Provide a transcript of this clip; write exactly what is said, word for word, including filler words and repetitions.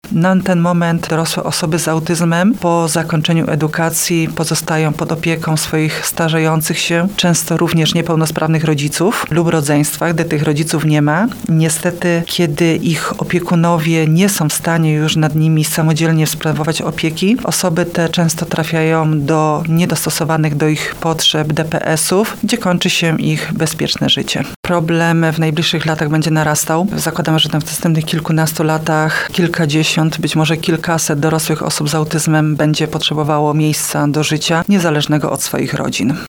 Na ten moment dorosłe osoby z autyzmem po zakończeniu edukacji pozostają pod opieką swoich starzejących się, często również niepełnosprawnych rodziców lub rodzeństwa, gdy tych rodziców nie ma. Niestety, kiedy ich opiekunowie nie są w stanie już nad nimi samodzielnie sprawować opieki, osoby te często trafiają do niedostosowanych do ich potrzeb D P S-ów, gdzie kończy się ich bezpieczne życie. Problem w najbliższych latach będzie narastał. Zakładamy, że w następnych kilkunastu latach kilkadziesiąt, być może kilkaset dorosłych osób z autyzmem będzie potrzebowało miejsca do życia, niezależnego od swoich rodzin.